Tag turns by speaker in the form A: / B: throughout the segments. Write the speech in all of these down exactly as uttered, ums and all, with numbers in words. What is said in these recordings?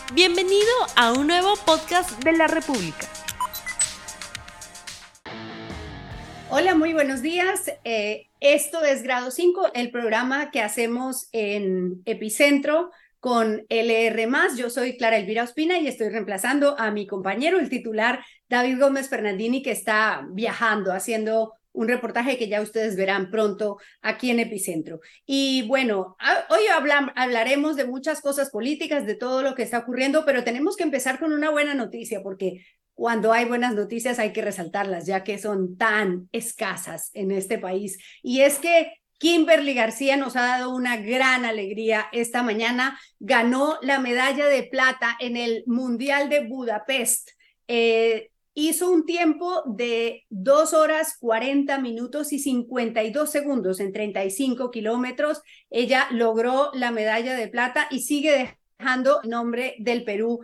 A: Bienvenido a un nuevo podcast de la República.
B: Hola, muy buenos días. Eh, esto es Grado cinco, el programa que hacemos en Epicentro con L R más. Yo soy Clara Elvira Ospina y estoy reemplazando a mi compañero, el titular David Gómez Fernandini, que está viajando, haciendo un reportaje que ya ustedes verán pronto aquí en Epicentro. Y bueno, hoy habla, hablaremos de muchas cosas políticas, de todo lo que está ocurriendo, pero tenemos que empezar con una buena noticia, porque cuando hay buenas noticias hay que resaltarlas, ya que son tan escasas en este país. Y es que Kimberly García nos ha dado una gran alegría esta mañana. Ganó la medalla de plata en el Mundial de Budapest. Eh, hizo un tiempo de dos horas cuarenta minutos y cincuenta y dos segundos en treinta y cinco kilómetros. Ella logró la medalla de plata y sigue dejando el nombre del Perú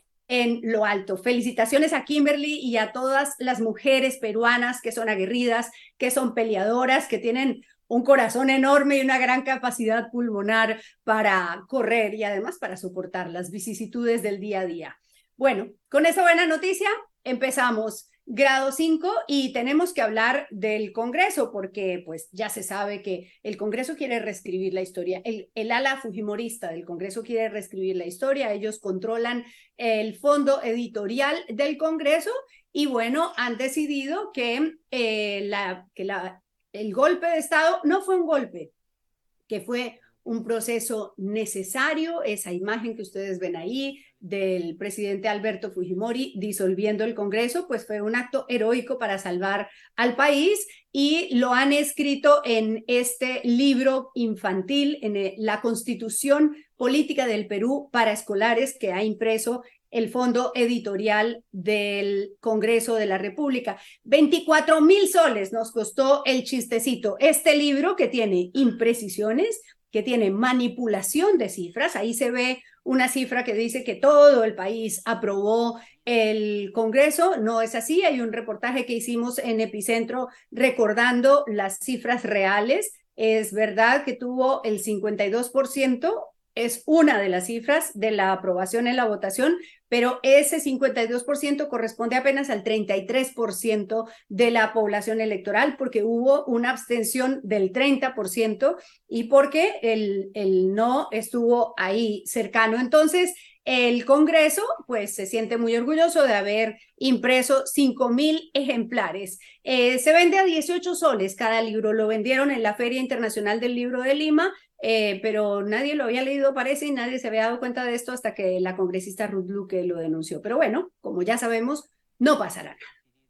B: en lo alto. Felicitaciones a Kimberly y a todas las mujeres peruanas que son aguerridas, que son peleadoras, que tienen un corazón enorme y una gran capacidad pulmonar para correr y además para soportar las vicisitudes del día a día. Bueno, con esa buena noticia empezamos Grado cinco y tenemos que hablar del Congreso porque pues ya se sabe que el Congreso quiere reescribir la historia. El, el ala fujimorista del Congreso quiere reescribir la historia. Ellos controlan el fondo editorial del Congreso y bueno, han decidido que, eh, la, que la, el golpe de Estado no fue un golpe, que fue un proceso necesario. Esa imagen que ustedes ven ahí del presidente Alberto Fujimori disolviendo el Congreso, pues fue un acto heroico para salvar al país y lo han escrito en este libro infantil, en la Constitución Política del Perú para Escolares, que ha impreso el fondo editorial del Congreso de la República. veinticuatro mil soles nos costó el chistecito. Este libro que tiene imprecisiones, que tiene manipulación de cifras. Ahí se ve una cifra que dice que todo el país aprobó el Congreso. No es así. Hay un reportaje que hicimos en Epicentro recordando las cifras reales. Es verdad que tuvo el cincuenta y dos por ciento, es una de las cifras de la aprobación en la votación, pero ese cincuenta y dos por ciento corresponde apenas al treinta y tres por ciento de la población electoral, porque hubo una abstención del treinta por ciento y porque el, el no estuvo ahí cercano. Entonces, el Congreso pues se siente muy orgulloso de haber impreso cinco mil ejemplares. Eh, se vende a dieciocho soles cada libro, lo vendieron en la Feria Internacional del Libro de Lima, Eh, pero nadie lo había leído, parece, y nadie se había dado cuenta de esto hasta que la congresista Ruth Luque lo denunció. Pero bueno, como ya sabemos, no pasará nada.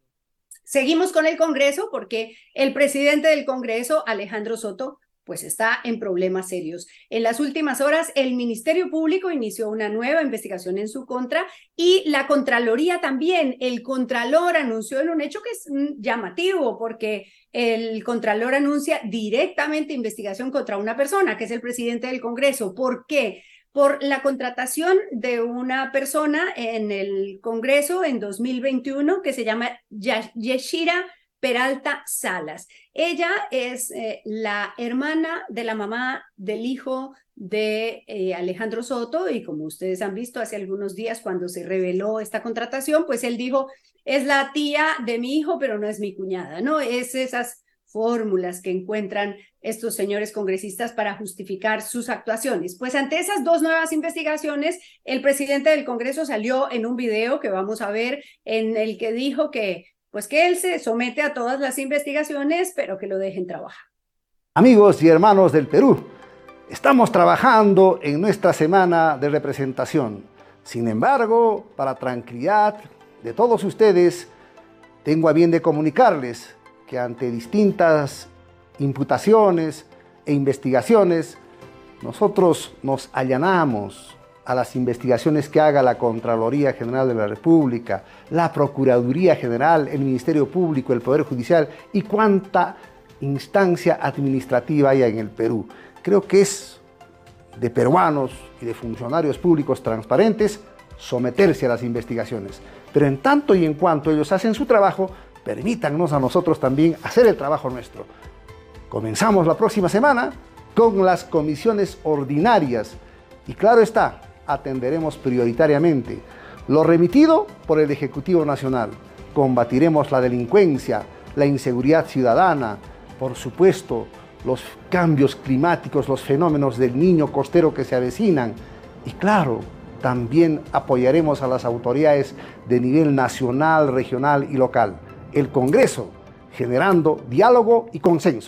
B: Seguimos con el Congreso porque el presidente del Congreso, Alejandro Soto, pues está en problemas serios. En las últimas horas, el Ministerio Público inició una nueva investigación en su contra y la Contraloría también. El Contralor anunció en un hecho que es llamativo porque el Contralor anuncia directamente investigación contra una persona, que es el presidente del Congreso. ¿Por qué? Por la contratación de una persona en el Congreso en dos mil veintiuno que se llama Yeshira Peralta Salas. Ella es eh, la hermana de la mamá del hijo de eh, Alejandro Soto y como ustedes han visto hace algunos días cuando se reveló esta contratación, pues él dijo, es la tía de mi hijo, pero no es mi cuñada, ¿no? Es esas fórmulas que encuentran estos señores congresistas para justificar sus actuaciones. Pues ante esas dos nuevas investigaciones, el presidente del Congreso salió en un video que vamos a ver en el que dijo que pues que él se somete a todas las investigaciones, pero que lo dejen trabajar.
C: Amigos y hermanos del Perú, estamos trabajando en nuestra semana de representación. Sin embargo, para tranquilidad de todos ustedes, tengo a bien de comunicarles que ante distintas imputaciones e investigaciones, nosotros nos allanamos a las investigaciones que haga la Contraloría General de la República, la Procuraduría General, el Ministerio Público, el Poder Judicial y cuánta instancia administrativa haya en el Perú. Creo que es de peruanos y de funcionarios públicos transparentes someterse a las investigaciones. Pero en tanto y en cuanto ellos hacen su trabajo, permítannos a nosotros también hacer el trabajo nuestro. Comenzamos la próxima semana con las comisiones ordinarias y claro está, atenderemos prioritariamente lo remitido por el Ejecutivo Nacional. Combatiremos la delincuencia, la inseguridad ciudadana, por supuesto, los cambios climáticos, los fenómenos del Niño costero que se avecinan. Y claro, también apoyaremos a las autoridades de nivel nacional, regional y local. El Congreso, generando diálogo y consenso.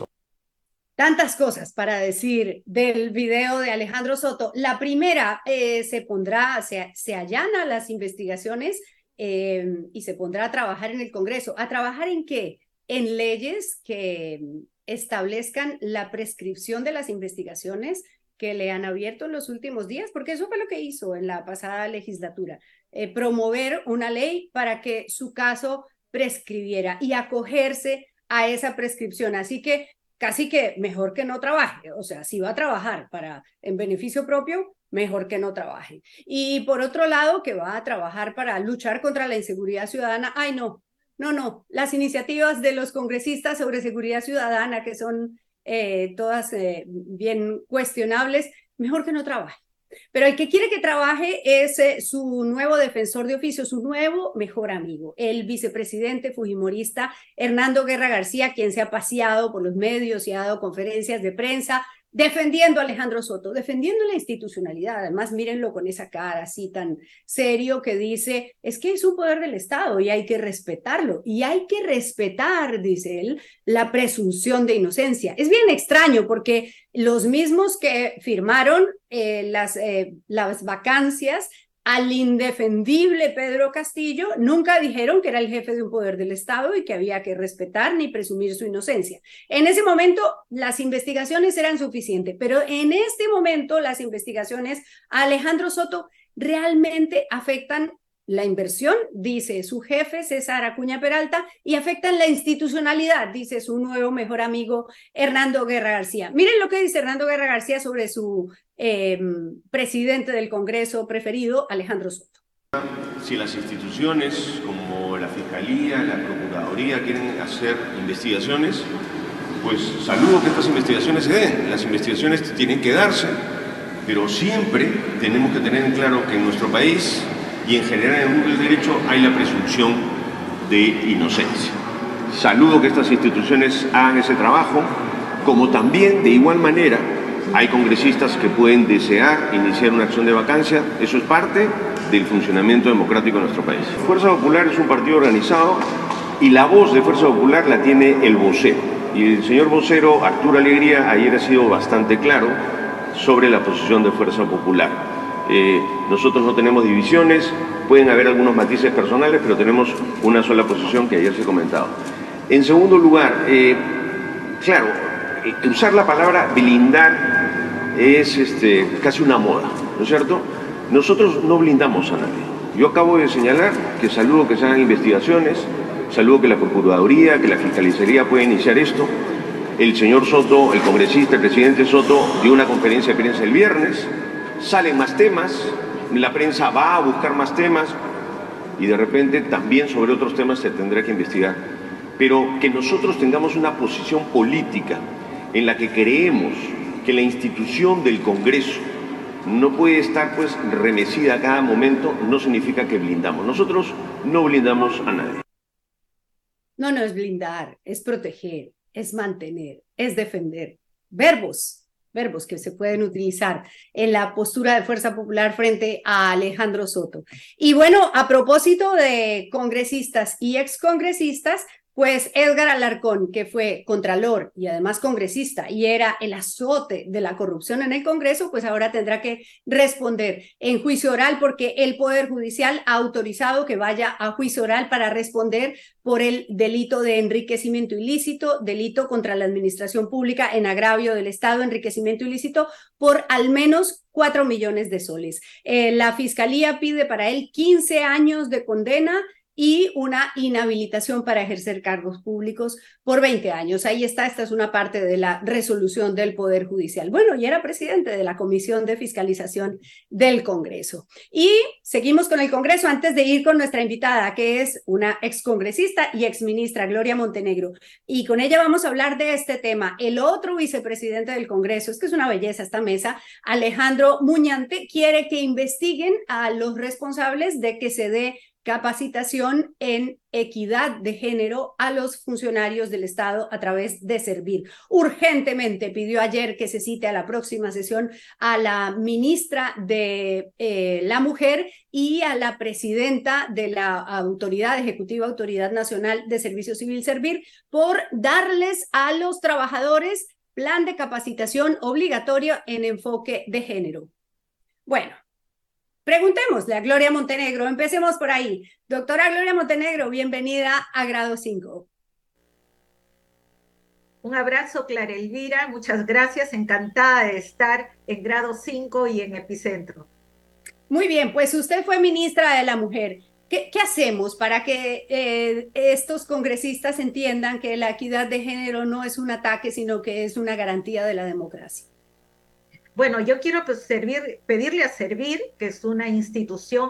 B: Tantas cosas para decir del video de Alejandro Soto. La primera, eh, se pondrá, se, se allana las investigaciones eh, y se pondrá a trabajar en el Congreso. ¿A trabajar en qué? En leyes que establezcan la prescripción de las investigaciones que le han abierto en los últimos días, porque eso fue lo que hizo en la pasada legislatura, eh, promover una ley para que su caso prescribiera y acogerse a esa prescripción. Así que casi que mejor que no trabaje, o sea, si va a trabajar para en beneficio propio, mejor que no trabaje. Y por otro lado, que va a trabajar para luchar contra la inseguridad ciudadana, ay no, no, no, las iniciativas de los congresistas sobre seguridad ciudadana, que son eh, todas eh, bien cuestionables, mejor que no trabaje. Pero el que quiere que trabaje es eh, su nuevo defensor de oficio, su nuevo mejor amigo, el vicepresidente fujimorista Hernando Guerra García, quien se ha paseado por los medios y ha dado conferencias de prensa defendiendo a Alejandro Soto, defendiendo la institucionalidad. Además, mírenlo con esa cara así tan serio que dice, es que es un poder del Estado y hay que respetarlo. Y hay que respetar, dice él, la presunción de inocencia. Es bien extraño porque los mismos que firmaron eh, las, eh, las vacancias al indefendible Pedro Castillo nunca dijeron que era el jefe de un poder del Estado y que había que respetar ni presumir su inocencia. En ese momento las investigaciones eran suficientes, pero en este momento las investigaciones a Alejandro Soto realmente afectan la inversión, dice su jefe César Acuña Peralta, y afectan la institucionalidad, dice su nuevo mejor amigo Hernando Guerra García. Miren lo que dice Hernando Guerra García sobre su eh, presidente del Congreso preferido, Alejandro Soto.
D: Si las instituciones como la Fiscalía, la Procuraduría quieren hacer investigaciones, pues saludo que estas investigaciones se den. Las investigaciones tienen que darse, pero siempre tenemos que tener en claro que en nuestro país y en general en el mundo del derecho hay la presunción de inocencia. Saludo que estas instituciones hagan ese trabajo, como también de igual manera hay congresistas que pueden desear iniciar una acción de vacancia. Eso es parte del funcionamiento democrático de nuestro país. Fuerza Popular es un partido organizado y la voz de Fuerza Popular la tiene el vocero. Y el señor vocero Arturo Alegría ayer ha sido bastante claro sobre la posición de Fuerza Popular. Eh, nosotros no tenemos divisiones, pueden haber algunos matices personales, pero tenemos una sola posición que ayer se ha comentado. En segundo lugar, eh, claro, eh, usar la palabra blindar es este, casi una moda, ¿no es cierto? Nosotros no blindamos a nadie. Yo acabo de señalar que saludo que se hagan investigaciones, saludo que la Procuraduría, que la Fiscalizaría pueda iniciar esto. El señor Soto, el congresista, el presidente Soto, dio una conferencia de prensa el viernes. Salen más temas, la prensa va a buscar más temas y de repente también sobre otros temas se tendrá que investigar. Pero que nosotros tengamos una posición política en la que creemos que la institución del Congreso no puede estar pues remecida a cada momento, no significa que blindamos. Nosotros no blindamos a nadie.
B: No, no es blindar, es proteger, es mantener, es defender. Verbos. verbos que se pueden utilizar en la postura de Fuerza Popular frente a Alejandro Soto. Y bueno, a propósito de congresistas y excongresistas, pues Edgar Alarcón, que fue contralor y además congresista y era el azote de la corrupción en el Congreso, pues ahora tendrá que responder en juicio oral porque el Poder Judicial ha autorizado que vaya a juicio oral para responder por el delito de enriquecimiento ilícito, delito contra la administración pública en agravio del Estado, enriquecimiento ilícito por al menos cuatro millones de soles. Eh, la Fiscalía pide para él quince años de condena y una inhabilitación para ejercer cargos públicos por veinte años. Ahí está, esta es una parte de la resolución del Poder Judicial. Bueno, y era presidente de la Comisión de Fiscalización del Congreso. Y seguimos con el Congreso antes de ir con nuestra invitada, que es una excongresista y exministra, Gloria Montenegro. Y con ella vamos a hablar de este tema. El otro vicepresidente del Congreso, es que es una belleza esta mesa, Alejandro Muñante, quiere que investiguen a los responsables de que se dé capacitación en equidad de género a los funcionarios del Estado a través de Servir. Urgentemente pidió ayer que se cite a la próxima sesión a la ministra de eh, la Mujer y a la presidenta de la Autoridad Ejecutiva, Autoridad Nacional de Servicio Civil Servir, por darles a los trabajadores plan de capacitación obligatorio en enfoque de género. Bueno, preguntémosle a Gloria Montenegro, empecemos por ahí. Doctora Gloria Montenegro, bienvenida a Grado cinco.
E: Un abrazo, Clara Elvira, muchas gracias, encantada de estar en Grado cinco y en Epicentro.
B: Muy bien, pues usted fue ministra de la Mujer. ¿Qué, qué hacemos para que eh, estos congresistas entiendan que la equidad de género no es un ataque, sino que es una garantía de la democracia?
E: Bueno, yo quiero pues, servir, pedirle a Servir, que es una institución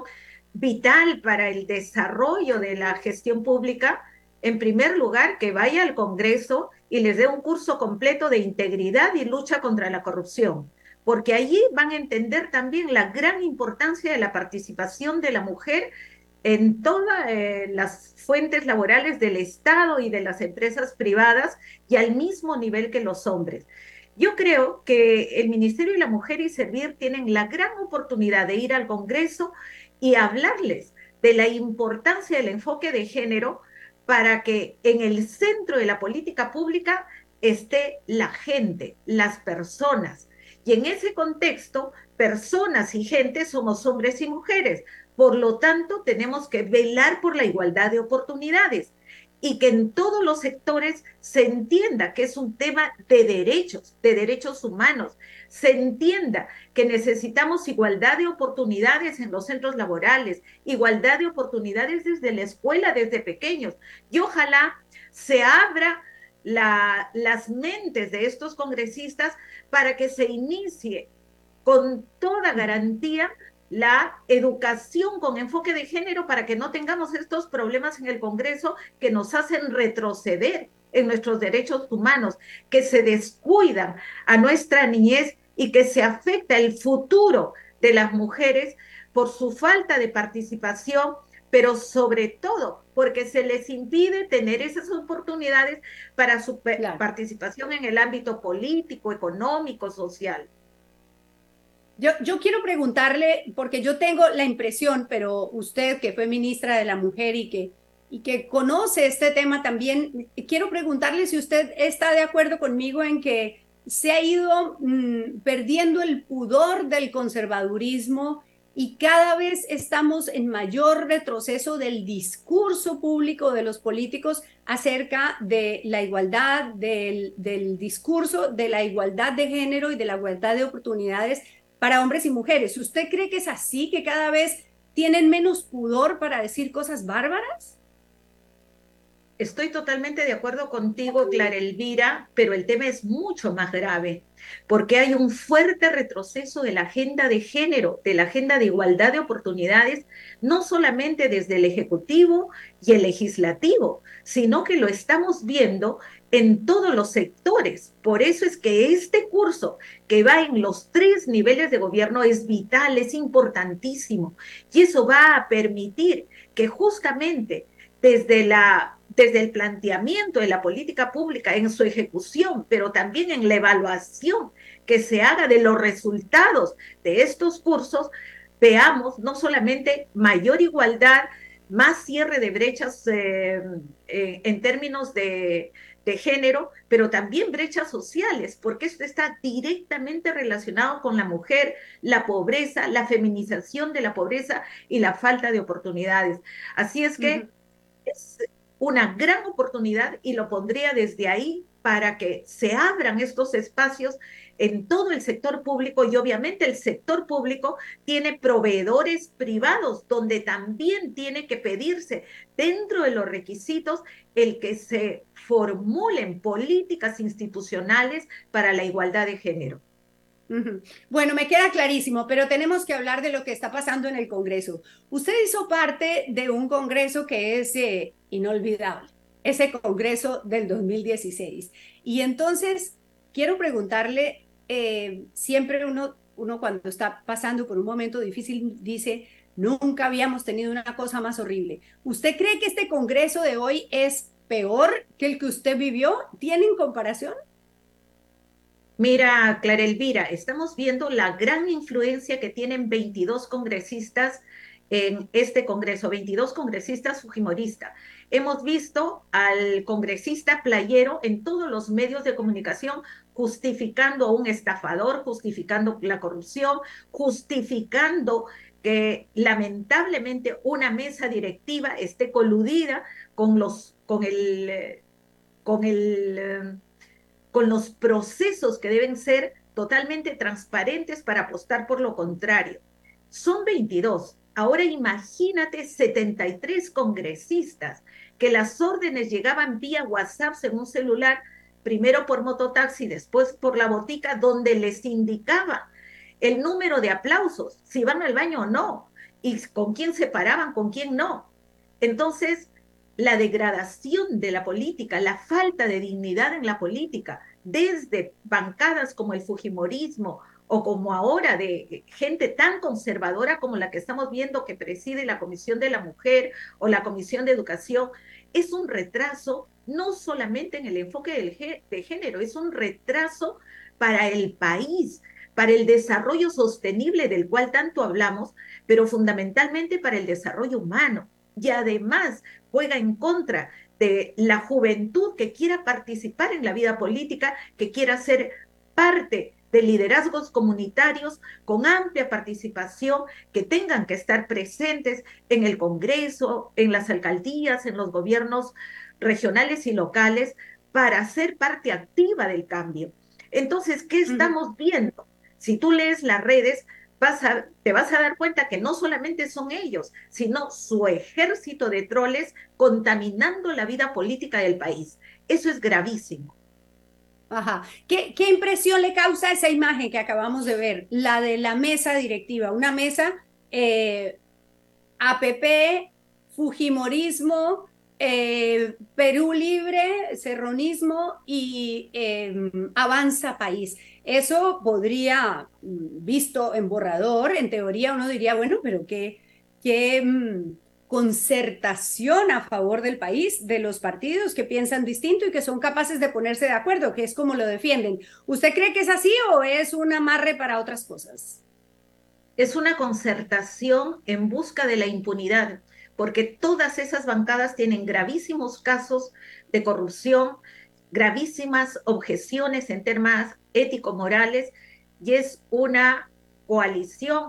E: vital para el desarrollo de la gestión pública, en primer lugar, que vaya al Congreso y les dé un curso completo de integridad y lucha contra la corrupción, porque allí van a entender también la gran importancia de la participación de la mujer en todas eh, las fuentes laborales del Estado y de las empresas privadas y al mismo nivel que los hombres. Yo creo que el Ministerio de la Mujer y Servir tienen la gran oportunidad de ir al Congreso y hablarles de la importancia del enfoque de género para que en el centro de la política pública esté la gente, las personas. Y en ese contexto, personas y gente somos hombres y mujeres. Por lo tanto, tenemos que velar por la igualdad de oportunidades y que en todos los sectores se entienda que es un tema de derechos, de derechos humanos, se entienda que necesitamos igualdad de oportunidades en los centros laborales, igualdad de oportunidades desde la escuela, desde pequeños, y ojalá se abra la, las mentes de estos congresistas para que se inicie con toda garantía la educación con enfoque de género para que no tengamos estos problemas en el Congreso que nos hacen retroceder en nuestros derechos humanos, que se descuidan a nuestra niñez y que se afecta el futuro de las mujeres por su falta de participación, pero sobre todo porque se les impide tener esas oportunidades para su claro. participación en el ámbito político, económico, social.
B: Yo, yo quiero preguntarle, porque yo tengo la impresión, pero usted que fue ministra de la Mujer y que, y que conoce este tema también, quiero preguntarle si usted está de acuerdo conmigo en que se ha ido mmm, perdiendo el pudor del conservadurismo y cada vez estamos en mayor retroceso del discurso público de los políticos acerca de la igualdad, del, del discurso de la igualdad de género y de la igualdad de oportunidades para hombres y mujeres. ¿Usted cree que es así, que cada vez tienen menos pudor para decir cosas bárbaras?
E: Estoy totalmente de acuerdo contigo, Clara Elvira, pero el tema es mucho más grave, porque hay un fuerte retroceso de la agenda de género, de la agenda de igualdad de oportunidades, no solamente desde el Ejecutivo y el Legislativo, sino que lo estamos viendo en todos los sectores. Por eso es que este curso que va en los tres niveles de gobierno es vital, es importantísimo, y eso va a permitir que justamente desde la desde el planteamiento de la política pública en su ejecución, pero también en la evaluación que se haga de los resultados de estos cursos, veamos no solamente mayor igualdad, más cierre de brechas eh, eh, en términos de, de género, pero también brechas sociales, porque esto está directamente relacionado con la mujer, la pobreza, la feminización de la pobreza y la falta de oportunidades. Así es que uh-huh. es una gran oportunidad y lo pondría desde ahí para que se abran estos espacios en todo el sector público, y obviamente el sector público tiene proveedores privados donde también tiene que pedirse dentro de los requisitos el que se formulen políticas institucionales para la igualdad de género.
B: Uh-huh. Bueno, me queda clarísimo, pero tenemos que hablar de lo que está pasando en el Congreso. Usted hizo parte de un Congreso que es eh, inolvidable, ese Congreso del dos mil dieciséis. Y entonces quiero preguntarle, eh, siempre uno, uno cuando está pasando por un momento difícil dice, nunca habíamos tenido una cosa más horrible. ¿Usted cree que este Congreso de hoy es peor que el que usted vivió? ¿Tienen comparación?
E: Mira, Clara Elvira, estamos viendo la gran influencia que tienen veintidós congresistas en este Congreso, veintidós congresistas fujimoristas. Hemos visto al congresista playero en todos los medios de comunicación justificando a un estafador, justificando la corrupción, justificando que lamentablemente una mesa directiva esté coludida con los, con el, con el, con los procesos que deben ser totalmente transparentes para apostar por lo contrario. Son veintidós. Ahora imagínate setenta y tres congresistas que las órdenes llegaban vía WhatsApp en un celular, primero por mototaxi, después por la botica, donde les indicaba el número de aplausos, si van al baño o no, y con quién se paraban, con quién no. Entonces, la degradación de la política, la falta de dignidad en la política, desde bancadas como el fujimorismo, o como ahora de gente tan conservadora como la que estamos viendo que preside la Comisión de la Mujer o la Comisión de Educación, es un retraso no solamente en el enfoque del de género, es un retraso para el país, para el desarrollo sostenible del cual tanto hablamos, pero fundamentalmente para el desarrollo humano. Y además juega en contra de la juventud que quiera participar en la vida política, que quiera ser parte de liderazgos comunitarios con amplia participación, que tengan que estar presentes en el Congreso, en las alcaldías, en los gobiernos regionales y locales, para ser parte activa del cambio. Entonces, ¿qué estamos viendo? Si tú lees las redes, vas a, te vas a dar cuenta que no solamente son ellos, sino su ejército de troles contaminando la vida política del país. Eso es gravísimo.
B: Ajá. ¿Qué, ¿Qué impresión le causa esa imagen que acabamos de ver? La de la mesa directiva, una mesa eh, A P P, Fujimorismo, eh, Perú Libre, Serronismo y eh, Avanza País. Eso podría, visto en borrador, en teoría uno diría, bueno, pero qué, qué mm, concertación a favor del país, de los partidos que piensan distinto y que son capaces de ponerse de acuerdo, que es como lo defienden. ¿Usted cree que es así o es un amarre para otras cosas?
E: Es una concertación en busca de la impunidad, porque todas esas bancadas tienen gravísimos casos de corrupción, gravísimas objeciones en temas ético-morales, y es una coalición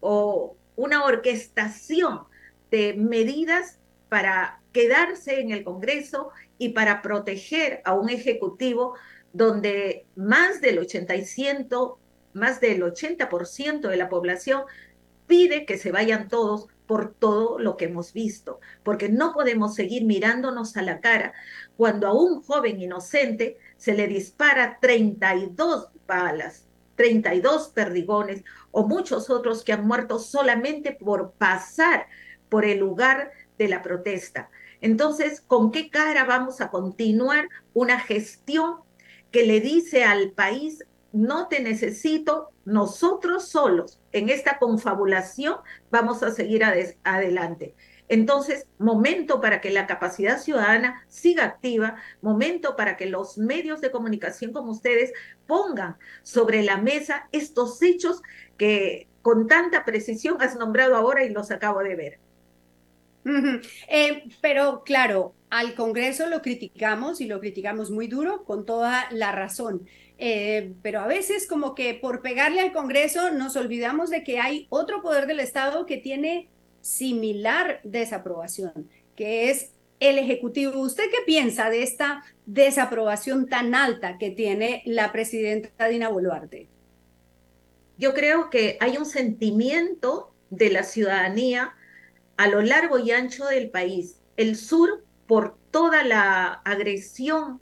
E: o una orquestación de medidas para quedarse en el Congreso y para proteger a un ejecutivo donde más del ochenta por ciento, más del ochenta por ciento de la población pide que se vayan todos por todo lo que hemos visto, porque no podemos seguir mirándonos a la cara cuando a un joven inocente se le dispara treinta y dos balas, treinta y dos perdigones, o muchos otros que han muerto solamente por pasar por el lugar de la protesta. Entonces, ¿con qué cara vamos a continuar una gestión que le dice al país, no te necesito, nosotros solos en esta confabulación vamos a seguir ad adelante? Entonces, momento para que la capacidad ciudadana siga activa, momento para que los medios de comunicación como ustedes pongan sobre la mesa estos hechos que con tanta precisión has nombrado ahora y los acabo de ver.
B: Uh-huh. eh, pero claro, al Congreso lo criticamos y lo criticamos muy duro, con toda la razón. Eh, pero a veces como que por pegarle al Congreso nos olvidamos de que hay otro poder del Estado que tiene similar desaprobación, que es el Ejecutivo. ¿Usted qué piensa de esta desaprobación tan alta que tiene la presidenta Dina Boluarte?
E: Yo creo que hay un sentimiento de la ciudadanía a lo largo y ancho del país. El sur, por toda la agresión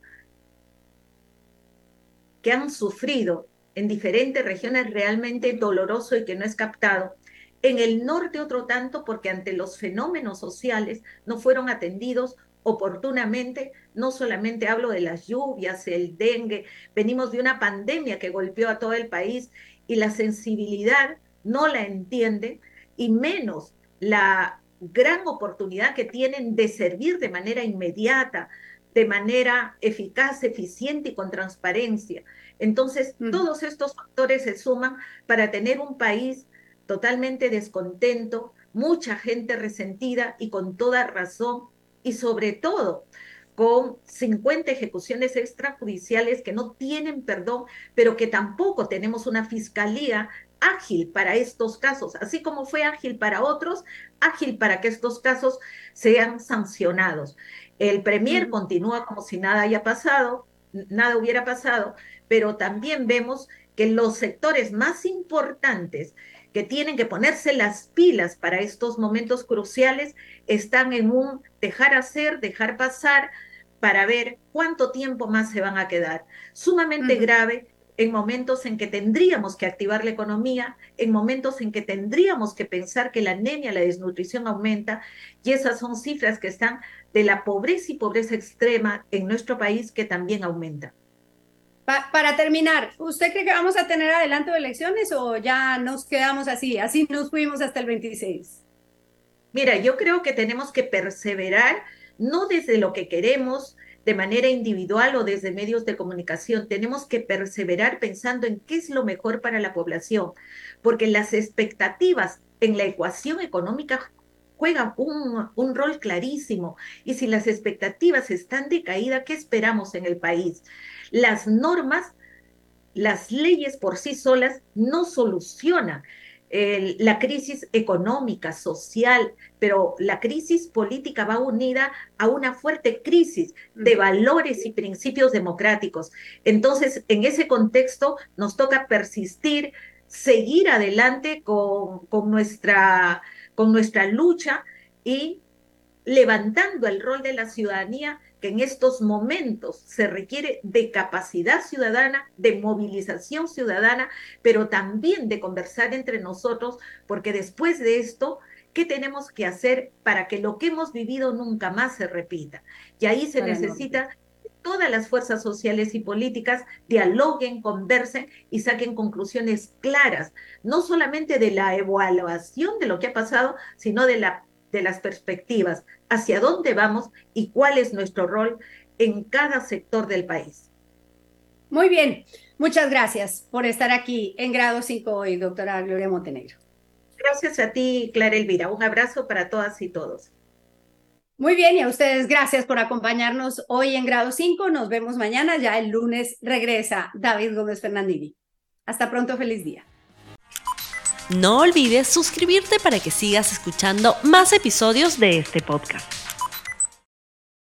E: que han sufrido en diferentes regiones, realmente doloroso y que no es captado. En el norte otro tanto, porque ante los fenómenos sociales no fueron atendidos oportunamente. No solamente hablo de las lluvias, el dengue, venimos de una pandemia que golpeó a todo el país y la sensibilidad no la entienden, y menos la gran oportunidad que tienen de servir de manera inmediata, de manera eficaz, eficiente y con transparencia. Entonces, mm. todos estos factores se suman para tener un país totalmente descontento, mucha gente resentida y con toda razón, y sobre todo con cincuenta ejecuciones extrajudiciales que no tienen perdón, pero que tampoco tenemos una fiscalía ágil para estos casos, así como fue ágil para otros, ágil para que estos casos sean sancionados. El premier uh-huh. continúa como si nada haya pasado, nada hubiera pasado, pero también vemos que los sectores más importantes que tienen que ponerse las pilas para estos momentos cruciales están en un dejar hacer, dejar pasar, para ver cuánto tiempo más se van a quedar. Sumamente uh-huh. grave en momentos en que tendríamos que activar la economía, en momentos en que tendríamos que pensar que la anemia, la desnutrición aumenta, y esas son cifras que están de la pobreza y pobreza extrema en nuestro país, que también aumenta.
B: Pa- para terminar, ¿usted cree que vamos a tener adelanto de elecciones o ya nos quedamos así, así nos fuimos hasta el veintiséis?
E: Mira, yo creo que tenemos que perseverar, no desde lo que queremos, de manera individual o desde medios de comunicación. Tenemos que perseverar pensando en qué es lo mejor para la población, porque las expectativas en la ecuación económica juegan un, un rol clarísimo, y si las expectativas están de caída, ¿qué esperamos en el país? Las normas, las leyes por sí solas no solucionan eh, la crisis económica, social, pero la crisis política va unida a una fuerte crisis de valores y principios democráticos. Entonces, en ese contexto, nos toca persistir, seguir adelante con, con, nuestra, con nuestra lucha y levantando el rol de la ciudadanía, que en estos momentos se requiere de capacidad ciudadana, de movilización ciudadana, pero también de conversar entre nosotros, porque después de esto, ¿qué tenemos que hacer para que lo que hemos vivido nunca más se repita? Y ahí se Para necesita que todas las fuerzas sociales y políticas dialoguen, conversen y saquen conclusiones claras, no solamente de la evaluación de lo que ha pasado, sino de la de las perspectivas, hacia dónde vamos y cuál es nuestro rol en cada sector del país.
B: Muy bien, muchas gracias por estar aquí en Grado cinco hoy, doctora Gloria Montenegro.
E: Gracias a ti, Clara Elvira. Un abrazo para todas y todos.
B: Muy bien, y a ustedes gracias por acompañarnos hoy en Grado cinco. Nos vemos mañana, ya el lunes regresa David Gómez Fernandini. Hasta pronto, feliz día.
A: No olvides suscribirte para que sigas escuchando más episodios de este podcast.